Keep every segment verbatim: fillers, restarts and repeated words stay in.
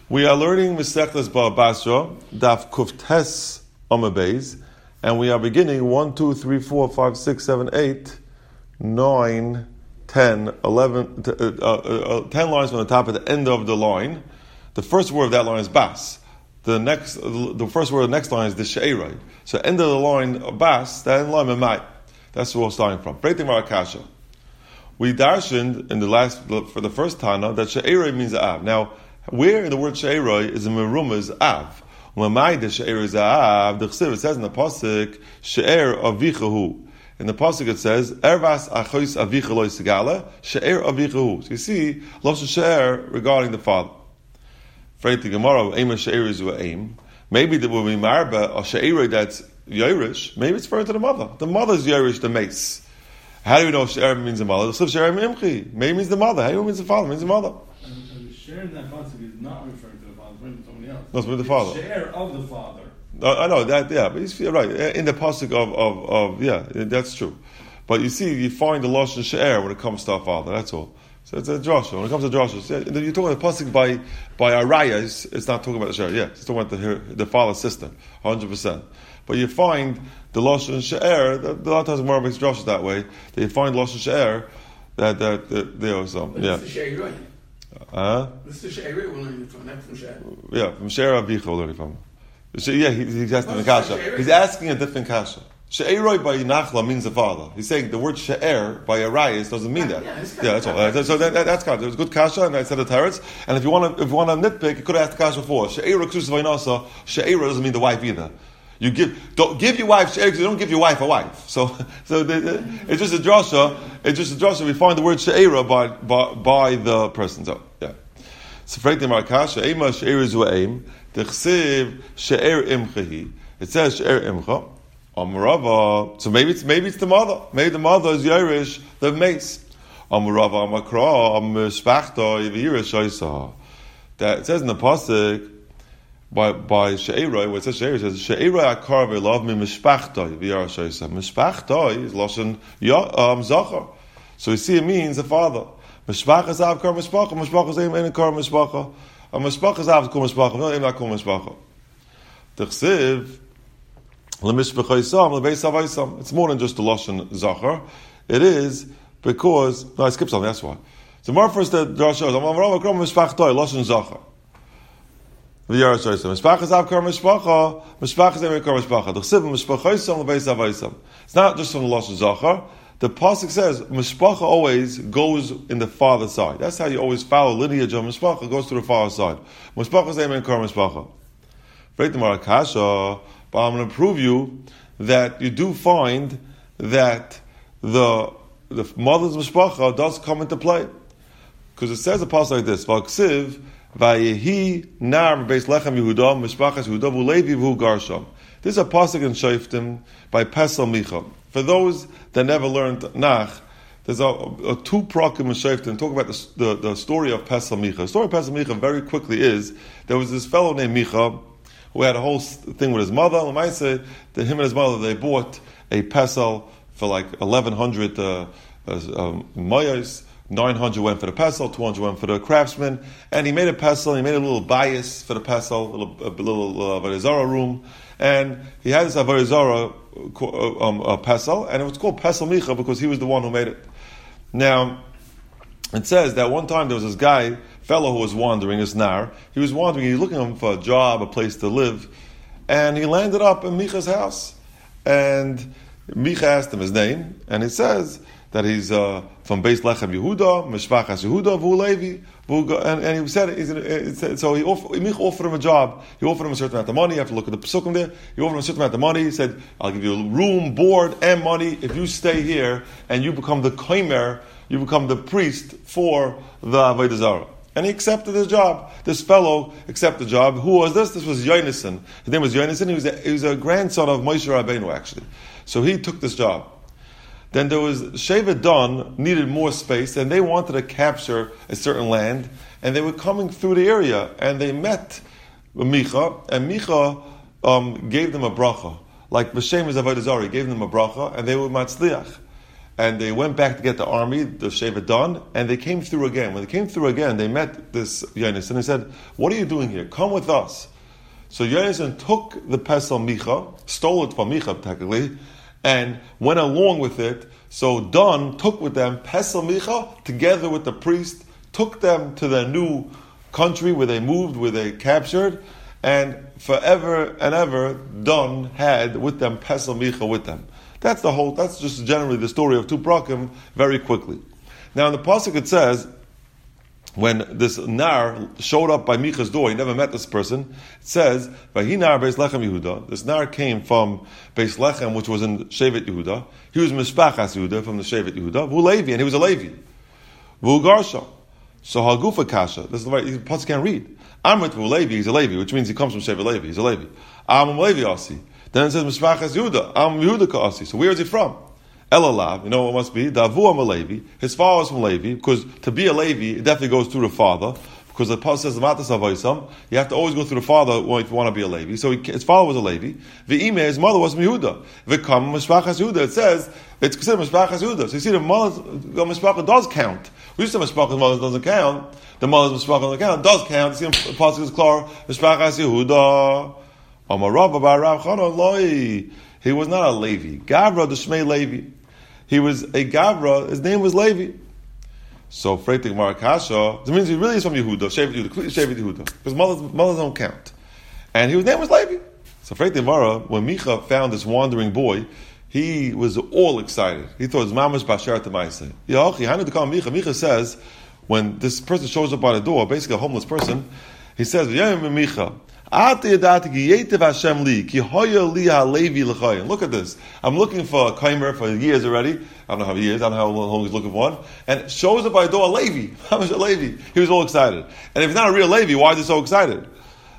We are learning Masechtas Bava Basra, Daf Kuftes Amabeis, and we are beginning one, two, three, four, five, six, seven, eight, nine, ten, eleven, uh, uh, uh, ten lines from the top at the end of the line. The first word of that line is Bas. The next, the first word of the next line is the She'erai. So end of the line Bas, that end line Memai. That's where we're starting from. Breaking Marakasha. We darshened in the last for the first Tana that She'erai means Av. Now, where in the word She'erai is in Merumah's Av? Lamai the She'erai is Av. The Chsiv, it says in the pasuk She'er Avichahu. In the pasuk it says Ervas Achois Avicha Lo Yisgala She'er Avichahu. So you see Loshe She'er regarding the father. Afraid the Gemara Aim She'erai is aim. Maybe there will be marba or She'erai that's Yerush. Maybe it's referring to the mother. The mother's Yerush, the mace. How do we know She'er means the mother? The Chsiv She'er Imchi. Maybe it means the mother. How do you know it means the father? It means the mother. Share in that concept is not referring to the father, it's referring to somebody else. No, it's with the father. Share of the father. Uh, I know that, yeah, but you're right. In the pasuk of, of, of, yeah, that's true. But you see, you find the Lashon She'er when it comes to our father, that's all. So it's a Joshua. When it comes to Joshua, yeah, you're talking about the pasuk by, by Araya, it's, it's not talking about the She'er, yeah, it's talking about the, the father's sister, one hundred percent. But you find the Lashon She'er, the, the lot of times more makes Joshua that way, that you find Lashon She'er, that, that, that there was some, yeah. Uh, this is She'er we're learning from, not from She'er. Yeah, from She'er Avicha we're learning from. Yeah, he, he's asking a kasha. He's asking a different kasha. She'eroi by Nachla means the father. He's saying the word She'er by Arayis doesn't mean that. Yeah, yeah that's all. Uh, so that, that, that's kasha. It was good kasha, and I said the teretz. And if you want to, if you want to nitpick, you could have asked the kasha before. She'er ksus vaynasa. She'er doesn't mean the wife either. You give don't give your wife She'er because you don't give your wife a wife. So so the, the, it's just a drasha. It's just a drasha. We find the word She'er by, by by the person. So yeah. So fragt the Markasha, Ema She'er is aim. The Chsiv She'er Imchahi. It says She'er Imcha. Amrava. So maybe it's maybe it's the mother. Maybe the mother is Yerush, the mace. Amrava Amakra Am Spachta Yirish Shaisa. That it says in the pasuk by by She'erai, where it says She'erai, it says She'erai Akar Ve'lav Mi Mishpachta Yirish Shaisa. Mishpachta is Lashon um Zachar. So you see it means the father. Mishpacha is Av Kar Mishpacha. Mishpacha is Ein Ein Kar Mishpacha. A Mishpacha is Av Kar Mishpacha. No, Ein Kar Mishpacha. The Chsiv LeMishpacha Yisam LeBeis Avaisam. It's more than just the Lashon Zachar. It is because no, I skipped something. That's why. So more first the Drasha is Amar Kar Mishpacha Lashon Zachar. V'Yarash Yisam. Mishpacha is Av Kar Mishpacha. Mishpacha is Ein Kar Mishpacha. The Chsiv Mishpacha Yisam LeBeis Avaisam. It's not just from the Lashon Zachar. The pasuk says mishpacha always goes in the father's side. That's how you always follow lineage of mishpacha. Goes to the father's side. Mishpacha is amen kar mishpacha. Break the marakasha, but I'm going to prove you that you do find that the the mother's mishpacha does come into play, because it says a pasuk like this: V'aksiv vayehi nar beis lechem Yehuda mishpachas Yehuda v'ulevi v'hu garsham. This is a pasuk in Shoftim by Pesel Micha. For those that never learned Nach, there's a, a two prakim in Shoftim talk about the, the, the story of Pesel Micha. The story of Pesel Micha very quickly is there was this fellow named Micha who had a whole thing with his mother. And I said that him and his mother they bought a pesel for like eleven hundred uh, uh, mayos. nine hundred went for the pesel, two hundred went for the craftsman, and he made a pesel. He made a little bias for the pesel, a little, a little uh, Avodah room, and he had this Avodah um, uh, pesel, and it was called Pesel Micha because he was the one who made it. Now, it says that one time there was this guy, fellow who was wandering, this nar. He was wandering, he was looking for a job, a place to live, and he landed up in Micha's house. And Micha asked him his name, and he says that he's uh, from Beis Lechem Yehuda, Mishpachas Yehuda, V'hu Levi, and, and he said, he's, it said so he offer, Micha offered him a job. He offered him a certain amount of money. You have to look at the Pesukim there. He offered him a certain amount of money. He said, I'll give you a room, board, and money if you stay here and you become the koimer, you become the priest for the Avodah Zarah. And he accepted his job. This fellow accepted the job. Who was this? This was Yonason. His name was Yonason. He was a, he was a grandson of Moshe Rabbeinu, actually. So he took this job. Then there was Shevet Dan needed more space, and they wanted to capture a certain land, and they were coming through the area, and they met Micha, and Micha um, gave them a bracha, like B'Shem is Avodah Zarah, he gave them a bracha, and they were matzliach. and they went back to get the army, the Shevet Dan, and they came through again. When they came through again, they met this Yonis, and they said, "What are you doing here? Come with us." So Yonis took the Pesel Micha, stole it from Micha technically, and went along with it. So Dan took with them Pesel Micha together with the priest, took them to their new country where they moved, where they captured, and forever and ever, Dan had with them Pesel Micha with them. That's the whole. That's just generally the story of two Prakim. Very quickly. Now in the pasuk it says, when this Nar showed up by Micha's door, he never met this person. It says, "Vahinar Beis Lechem Yehuda." This Nar came from Beis Lechem, which was in Shevet Yehuda. He was Mishpachas Yehuda from the Shevet Yehuda. Vu Levi, and he was a Levi. Vu Garsha. So Hagufa Kasha. This is the right. The pasuk can't read. Amrit Vu Levi. He's a Levi, which means he comes from Shevet Levi. He's a Levi. Am Levi Asi. Then it says Mishpachas Yehuda. Am Yehuda Ka'asi. So where is he from? Elalav, you know what it must be? Davu am a Levi. His father was from Levi, because to be a Levi, it definitely goes through the father, because the pasuk says Matas Avaisam. You have to always go through the father if you want to be a Levi. So he, his father was a Levi. V'ime, his mother was Yehuda. V'kam Mishpachas Yehuda. It says it's considered Mishpachas Yehuda. So you see, the mother's Mishpachas does count. We used to say Mishpachas mother doesn't count. The mother's Mishpachas doesn't count. Does count. You see, the pasuk is clear. Mishpachas Yehuda. Amarav Bar Rav Chana Loi. He was not a Levi. Gavra the Shmei Levi. He was a Gavra, his name was Levi. So, Freitig Marakasha, it means he really is from Yehuda, Shevet Yehuda, completely Shevet Yehuda, because mothers, mothers don't count. And his name was Levi. So, Freitig Mara, when Micha found this wandering boy, he was all excited. He thought it was Mamash Bashar Tamaise. Yachi, Hanu to call Micha. Micha says, when this person shows up by the door, basically a homeless person, he says, Yem Micha, look at this. I'm looking for a kaimer for years already. I don't know how many years. I don't know how long he's looking for one. And shows up by the door, a Levi. How much a Levi? He was all excited. And if he's not a real Levi, why is he so excited?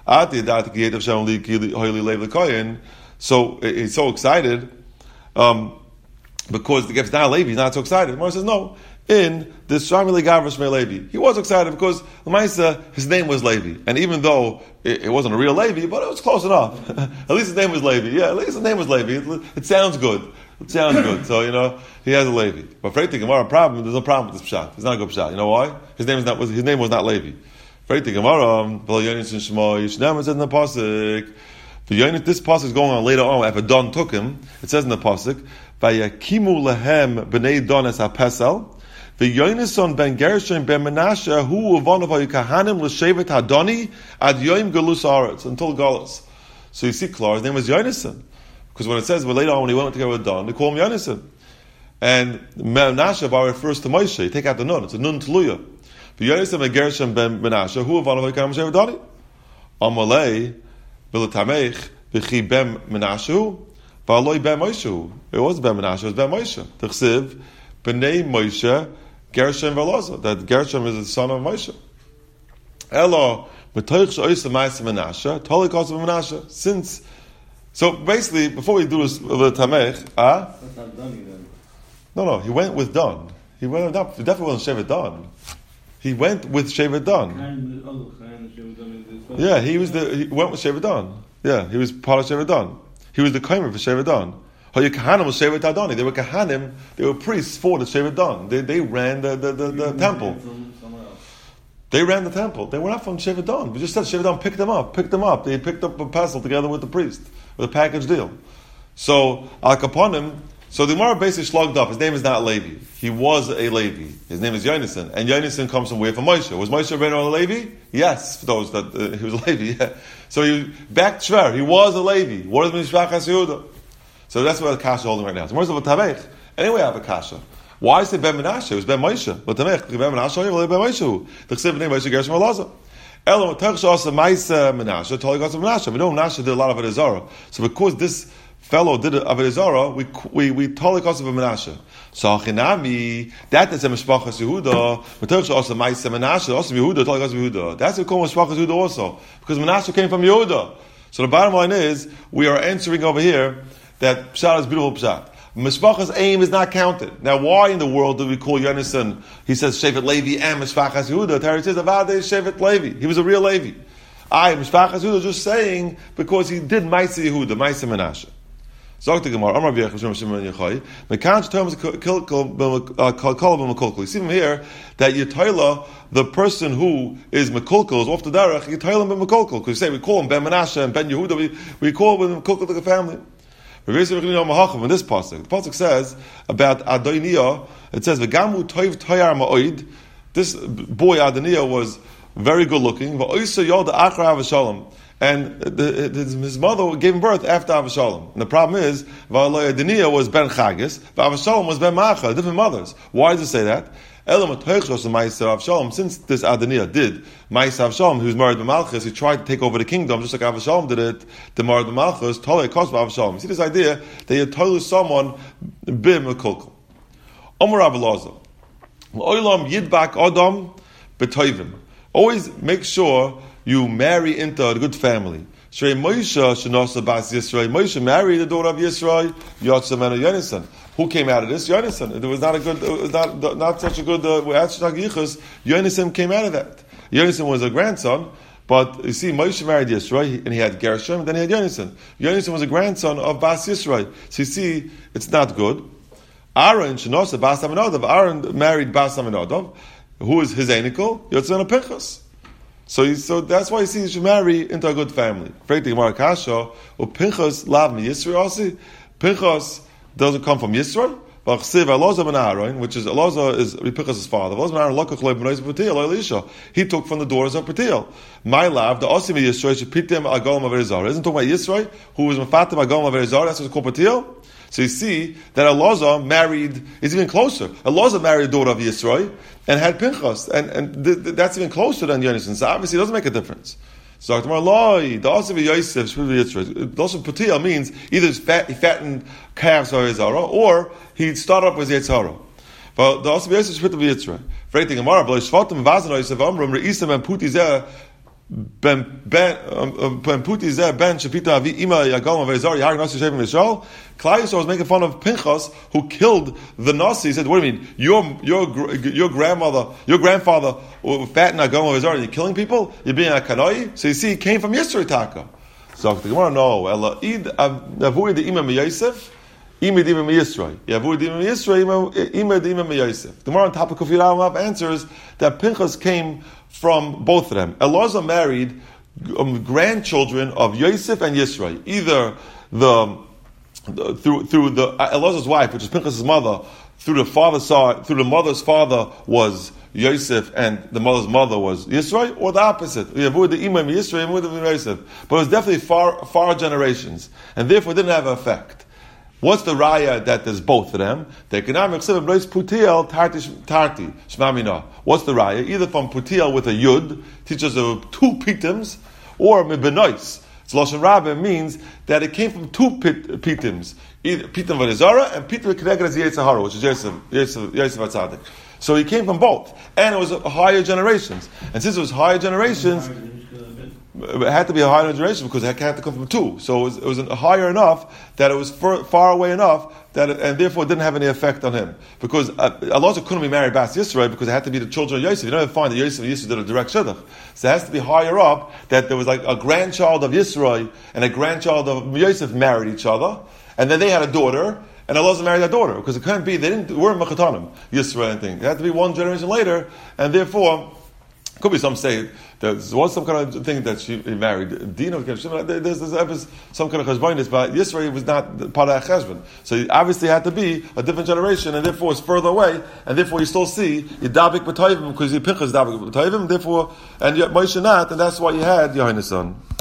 So he's so excited um, because if it's not a Levi, he's not so excited. Mara says no. In this Shamili Gavra Shmei Levi, he was excited because Lamaisa, his name was Levi, and even though it, it wasn't a real Levi, but it was close enough. At least his name was Levi. Yeah, at least his name was Levi. It, it sounds good. It sounds good. So you know he has a Levi. But Freiti Gemara, problem. There's no problem with this pshat. It's not a good pshat. You know why? His name is not. His name was not Levi. Freiti Gemara, V'lo Yonis and Shema Yishnam. It says in the pasuk. The Yonis, this pasuk is going on later on after Don took him. It says in the pasuk, Vayakimu lehem b'nei Don es hapesel. The Yonason ben Gershon ben Menashe who uvon of Kahanim l'shevet Hadoni ad Yoim Galus Aretz until Galus. So you see, Clark, his name was Yonason, because when it says, well, later on when he went together with Don, they call him Yonason. And Menashe bar refers to Moshe. You take out the nun; it's a nun tluya. The Yonason ben Gershon ben Menashe who uvon of Kahanim l'shevet Hadoni. Amalei v'letamech v'chi ben Menashe v'aloi ben Moshe. It was ben Menashe. It was ben Moshe. T'chsiv b'nei Moshe. Gershom Veloza, that Gershom is the son of Moshe. Elo, Menashe, since, so basically, before we do this, the Tamech, ah? That's not Dani then. No, no, he went with Don. He went up, he definitely wasn't Shevet Don. He went with Shevet Don. Yeah, he was the, he went with Shevet Don. Yeah, he was part of Shevet Don. He was the Kaimer for Shevet Don. Hoya Kahanim was Shevet Adoni. They were Kahanim, they were priests for the Shevet Don. They, they ran the, the, the, the temple. They ran the temple. They were not from Shevet Don. We just said Shevet Don picked them up, picked them up. They picked up a pestle together with the priest, with a package deal. So, Al Kaponim, so the Gemara basically slugged up. His name is not Levi. He was a Levi. His name is Yonason. And Yonason comes from where? From Moshe. Was Moshe Ben a Levi? Yes, for those that, uh, he was a Levi, yeah. So he, back Shver, he was a Levi. What does Mishpachas Yehuda? So that's what the kasha holding right now. So where's the Tamech? Anyway, I have a kasha. Why is it Ben Menashe? It was Ben Moshe. But Tamech, Ben Menashe, or Ben Moshe? The Chsiv name Moshe Gershom Alaza. Elo Terch also Ma'isa Menashe. Toli Gas Menashe. We know Menashe did a lot of Avodah Zarah. So because this fellow did Avodah Zarah, we we we Toli Gas Menashe. So Achinami, that is a Mishpachas Yehuda. But Terch also Ma'isa Menashe. Also Yehuda Toli Gas Yehuda. That's what we call Mishpachas Yehuda also, because Menashe came from Yehuda. So the bottom line is we are answering over here that pshat is beautiful pshat. Mishpachas aim is not counted. Now, why in the world do we call Yonason? He says Shevet Levi and Mishpachas Yehuda. Terry says Avadei Shevet Levi. He was a real Levi. I Mishpachas Yehuda just saying because he did Ma'aseh Yehuda, Ma'aseh Menashe. Zog the Gemara, Amar V'yech Hashem Hashem Ben Yechai. Mekan Shetom is Kalkal B'Mekolkol. You see from here that Yitayla, the person who is Mekolkol, is off the derech, Yitayla B'Mekolkol. Because you say we call him Ben Menashe and Ben Yehuda, we, we call him Mekolkol like a family. In this pasuk, the pasuk says about Adoniah, it says V'gamu Toiv Toyar Ma'oid. This boy Adoniah was very good looking. V'oisa Yod Achra Avashalom. And the, the, his mother gave him birth after Avashalom. And the problem is, Adoniah was Ben Chagis, but Avashalom was Ben Maacha, different mothers. Why does it say that? Since this Adoniah did Ma'aseh Avashalom, who was married to Malchus, he tried to take over the kingdom, just like Avashalom did it, the married to Malchus, Tolei Kos Avashalom. You see this idea that you told someone Bim Mekolkol. Omer Rav Elazar, Oilam Yidbak Adam B'Toivim. Always make sure you marry into a good family. Shrei Moshe Shenosa Bas Yisrael. Moshe married the daughter of Yisrael, Yotzim and Yonasan. Who came out of this? Yonasan. It was not a good, it was not, not such a good, uh, Yonasan came out of that. Yonasan was a grandson, but you see, Moshe married Yisrael, and he had Gershom, then he had Yonasan. Yonasan was a grandson of Bas Yisrael. So you see, it's not good. Aaron Shenosa Bas Aminadav. Aaron married Bas Aminadav, who is his anical, Yotzim and Pinchas. So, he, so that's why you see you should marry into a good family. Pinchas lav mi Yisrael. Pinchas doesn't come from Yisrael, but Elazar ben Aaron, which is Elazar is Pinchas' father. He took from the daughters of Petiel. My love, the Osim Yisrael should pit them Agol Maverizar. Isn't talking about Yisrael, who was Mafatim Agol Maverizar. That's what's called Petiel. So you see that Elazar married, is even closer. Elazar married the daughter of Yisrael and had Pinchas, and, and th- th- that's even closer than Yonasan. So obviously it doesn't make a difference. So the also Yosef, the also Patiel means either he fattened calves or Yisrael, or he started up with Yitzhara. But the also Yosef should be Yitzhara. For anything, Amar, but Shvatim Vazan Yosef Amram Reisam and Puti Zeh. Ben Ben Ben Puti Zeh Ben Shapita Avi Ima Yagam Avezar Yag Nasi Shevim Yishal. Klai Yisrael was making fun of Pinchas, who killed the Nasi. He said, "What do you mean? Your your your grandmother, your grandfather, fat and Agam Avezar, and you're killing people? You're being a kanoi." So you see, he came from Yisrael Taka. So the Gemara no. Ela id avui the Imam Yosef. Imad Imam Yisrael. Yavui Imam Yisrael. Imad Imam Yosef. The Gemara on top of Kufir Aleph answers that Pinchas came from both of them. Elazar married um, grandchildren of Yosef and Yisrael. Either the, the through through the uh, Elazar's wife, which is Pinchas' mother, through the father's side, through the mother's father was Yosef, and the mother's mother was Yisrael, or the opposite. Yavui the Imam Yisrael, Imam Yosef. But it was definitely far far generations, and therefore didn't have an effect. What's the raya that there's both of them? The economic seven blois putiel tarti tarti shmamina. What's the raya? Either from putiel with a yud teaches of two pitims, or mibenois. So lashon rabbe means that it came from two pit, pitims, either pitim v'nezara and pitim v'knegeres Yitzhahara, which is Yosef Yosef Yosef Atzadik. So he came from both, and it was higher generations. And since it was higher generations, it had to be a higher generation because it had to come from two. So it was, it was higher enough that it was far, far away enough that, it, and therefore it didn't have any effect on him. Because uh, Elazar couldn't be married Bas Yisrael because it had to be the children of Yosef. You never find that Yosef and Yisrael did a direct shidduch. So it has to be higher up that there was like a grandchild of Yisrael and a grandchild of Yosef married each other, and then they had a daughter. And Elazar married that daughter because it couldn't be. They didn't. Weren't mechatanim Yisrael and thing. It had to be one generation later, and therefore. Could be some say there was some kind of thing that she married. Dina, there's, there's some kind of cheshbonis, but Yisrael was not part of that cheshbon. So it obviously had to be a different generation, and therefore it's further away, and therefore you still see Yidabik B'Toivim because Pinchas Yidabik B'Toivim, therefore, and Moshe not, and that's why you had Yohanan son.